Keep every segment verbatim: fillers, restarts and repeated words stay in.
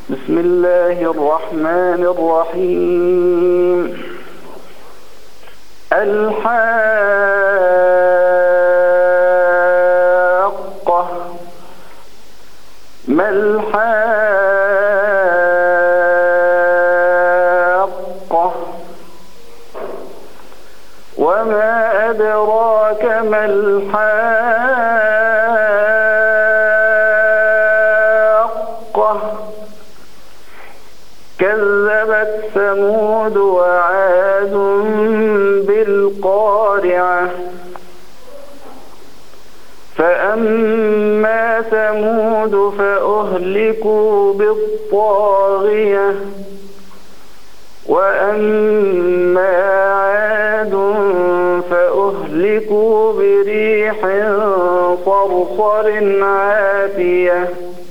بسم الله الرحمن الرحيم. الحاقة. ما الحاقة؟ وما أدراك ما الحاقة؟ كذبت ثمود وعاد بالقارعة. فأما ثمود فأهلكوا بالطاغية، وأما عاد فأهلكوا بريح صرصر عاتية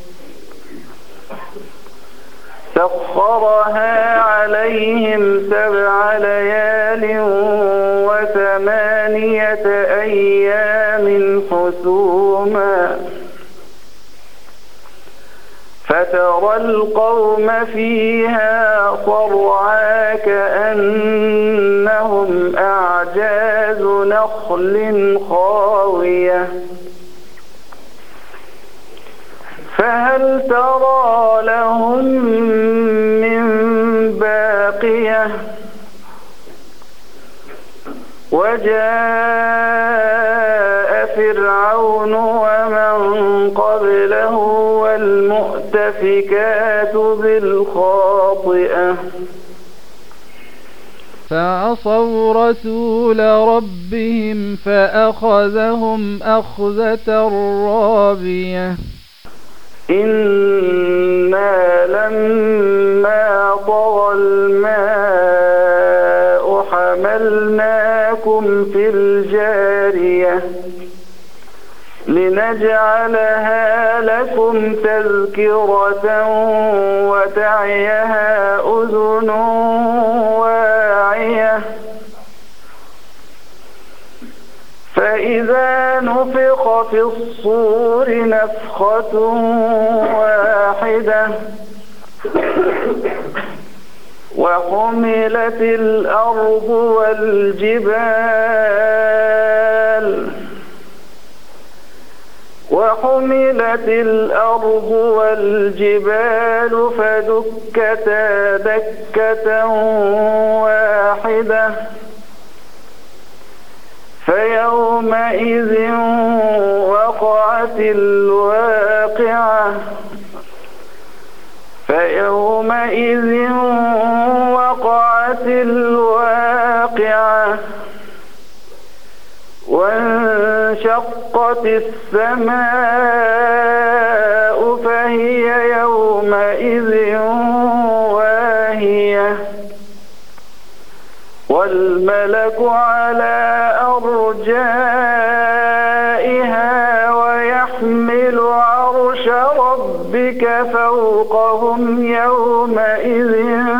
سخرها عليهم سبع ليال وثمانية أيام حسوما، فترى القوم فيها صرعى كأنهم أعجاز نخل خاوية، فهل ترى لهم من باقية؟ وجاء فرعون ومن قبله والمؤتفكات بالخاطئة، فعصوا رسول ربهم فأخذهم أخذة رابية. إنا لما طغى الماء حملناكم في الجارية لنجعلها لكم تذكرة وتعيها أذن واعية، فإذا نفخ في الصور نفخة واحدة وحملت الأرض والجبال وحملت الأرض والجبال فدكتا دكة واحدة، فيومئذ وقعت الواقعة فيومئذ وقعت الواقعة وانشقت السماء فهي يومئذ واهية، والملك على أرجائها ويحمل عرش ربك فوقهم يومئذ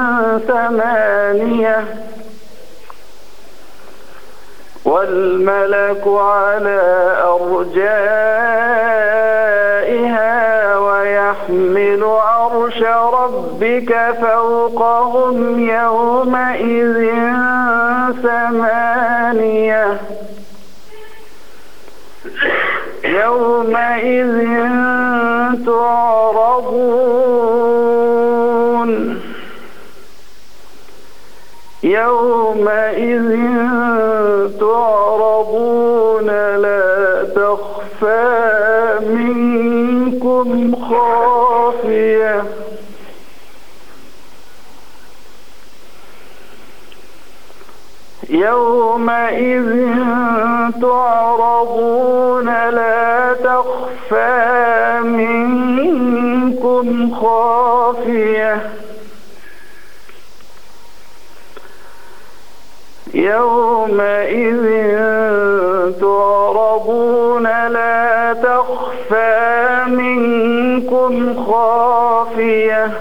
ثمانية والملك على أرجائها ويحمل عرش ربك فوقهم يومئذ ثمانية يومئذ تعرضون يومئذ تعرضون لا تخفى منكم خافية يومئذ تعرضون لا تخفى منكم خافية يومئذ تعرضون لا تخفى منكم خافية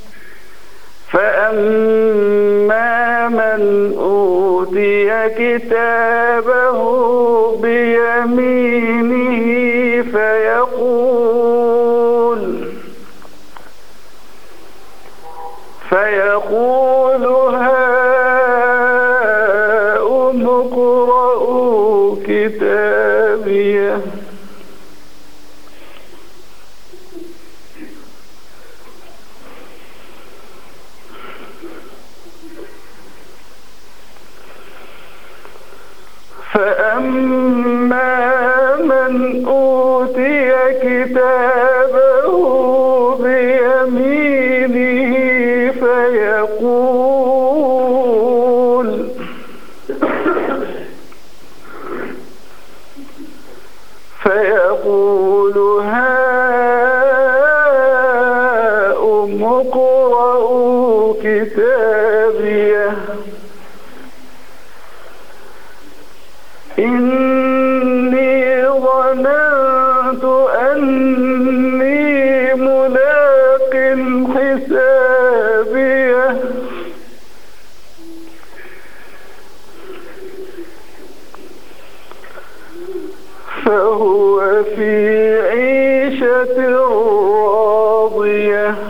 فأما من أوتي كتابه بيمينه فيقول فيقول هاؤم اقرءوا كتابيه فأما من أوتي كتابه بيمينه فيقول فيقول هاؤم اقرءوا كتابيه إني ظننت أني ملاق حسابيه فهو في عيشة راضية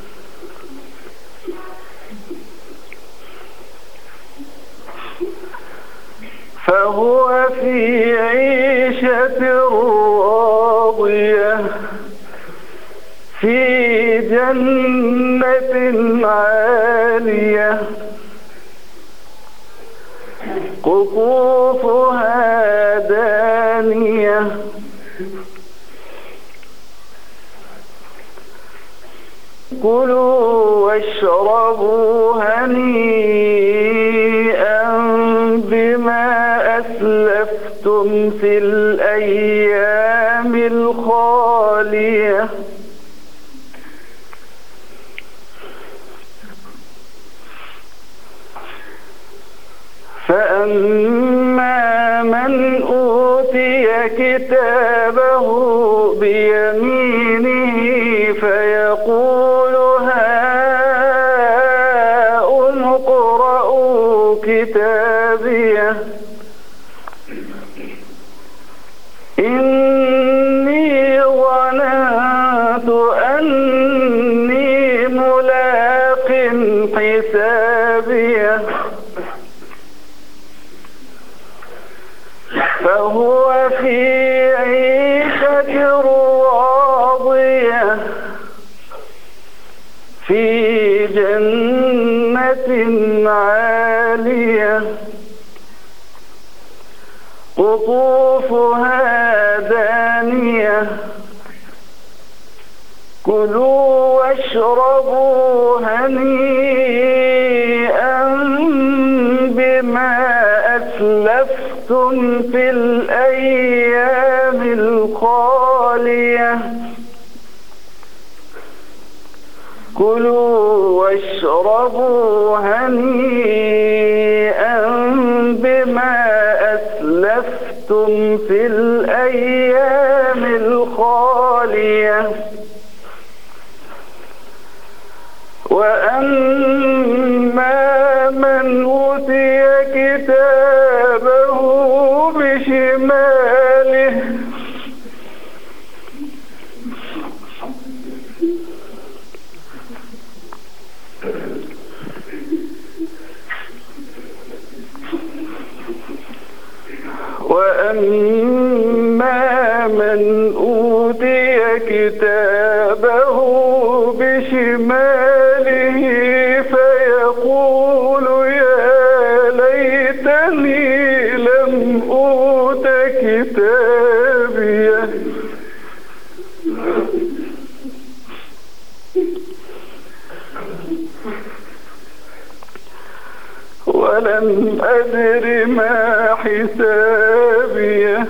فهو في عيشة راضية في جنة عالية قطوفها دانية كلوا واشربوا هنيئا بما أسلفتم في الأيام الخالية فأما من أوتي كتابه بيمينه فيقول هاؤم اقرءوا كتابيه إني ظننت أني ملاق حسابيه فهو في عيشة راضية في جنة عالية قطوفها دانية كلوا واشربوا هنيئا بما أسلفتم في الأيام الخالية كلوا واشربوا هنيئا بما أسلفتم في الأيام الخالية وأما من أوتي كتابه بشماله وأما من أوتي كتابه بشماله فيقول يا ليتني لم أوت كتابيه ولم أدر ما حسابيه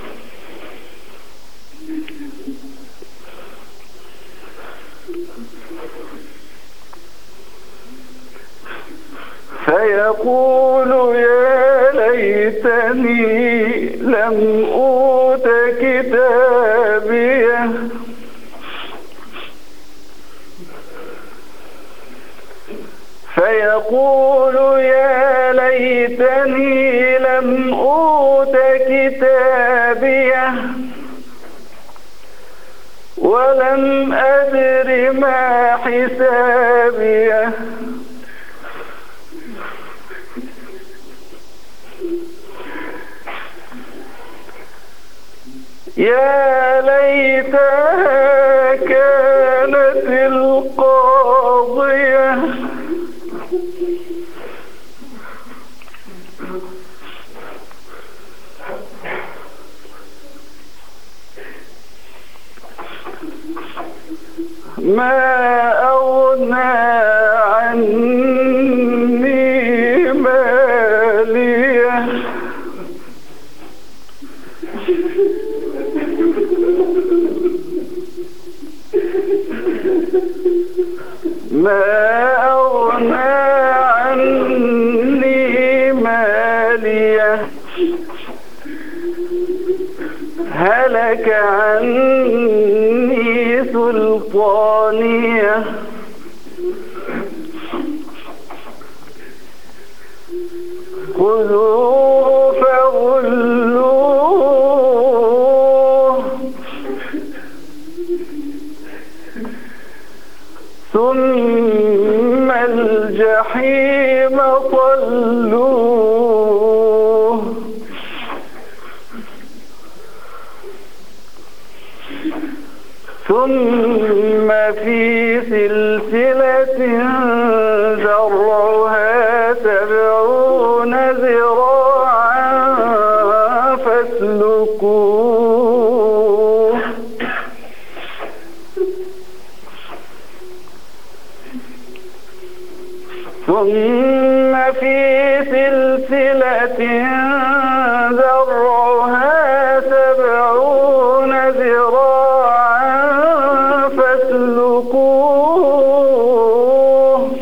فيقول يا ليتني لم أوت كتابيه فيقول يا ليتني لم أوت كتابيه ولم أدر ما حسابيه يا ليتها كانت القاضية ما أغنى عني مالية ما أغنى عني مالية هلك عني سلطانية خذوه فغلوه ثم الجحيم صلوه ثم في سلسلة ذرعها سبعون ذراعا فاسلكوه ثم في سلسلة ذرعها سبعون ذراعا فاسلكوه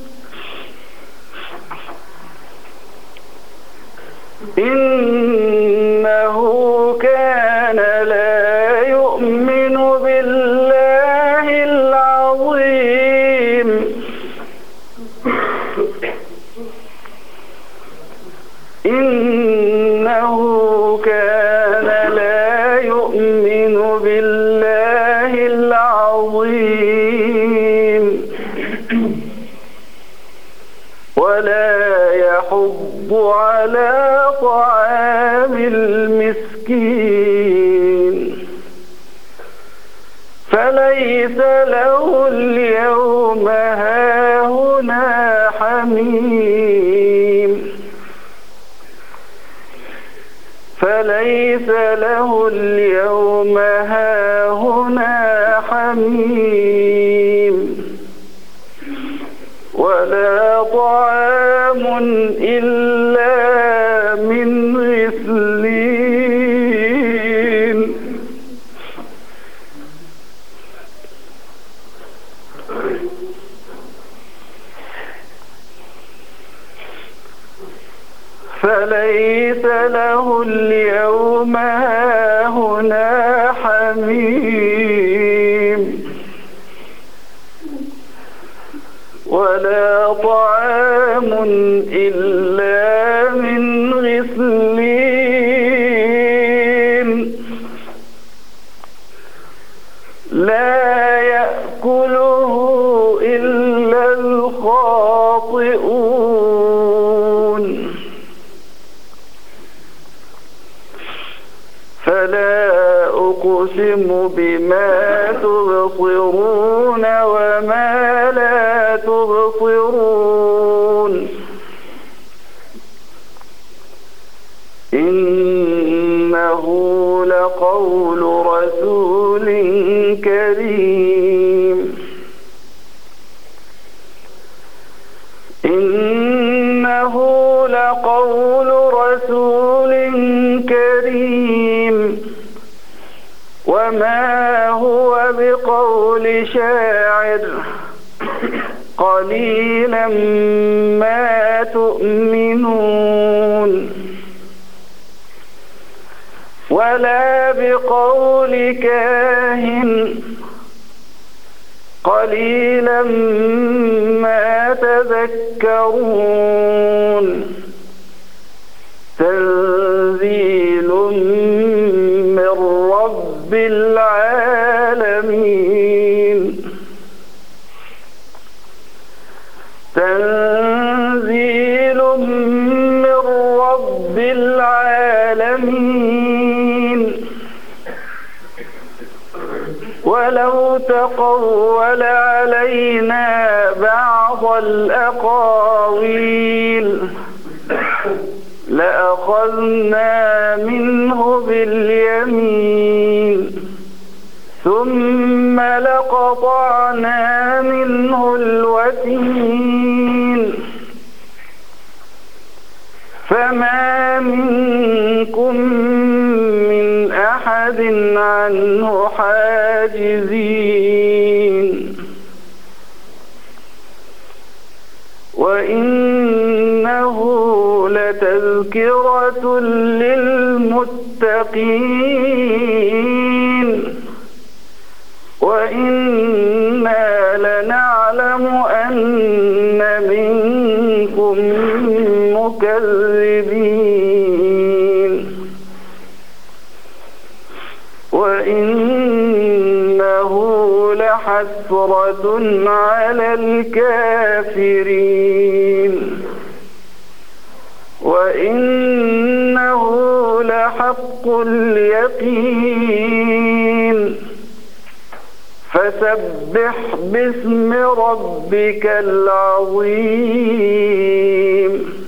إنه كان لا يؤمن بالله العظيم إنه كان لا يؤمن بالله العظيم ولا يحض على طعام المسكين فليس له اليوم هاهنا حميم فليس له اليوم هاهنا حميم ولا طعام إلا من غسلين فليس له اليوم هاهنا حميم ولا طعام إلا من غسلين لا يأكله إلا الخاطئون فلا أقسم بما تبصرون وما لا تبصرون إنه لقول رسول كريم إنه لقول رسول كريم وما هو بقول شاعر قليلا ما تؤمنون ولا بقول كاهن قليلا ما تذكرون تنزيل من رب العالمين تنزيل من رب العالمين تقول علينا بعض الأقاويل لأخذنا منه باليمين ثم لقطعنا منه الوتين فما منكم من أحد عنه حاجزين وإنه لتذكرة للمتقين وإنا لنعلم أن منكم مكذبين وإنه لحسرة على الكافرين وإنه لحق اليقين فسبح باسم ربك العظيم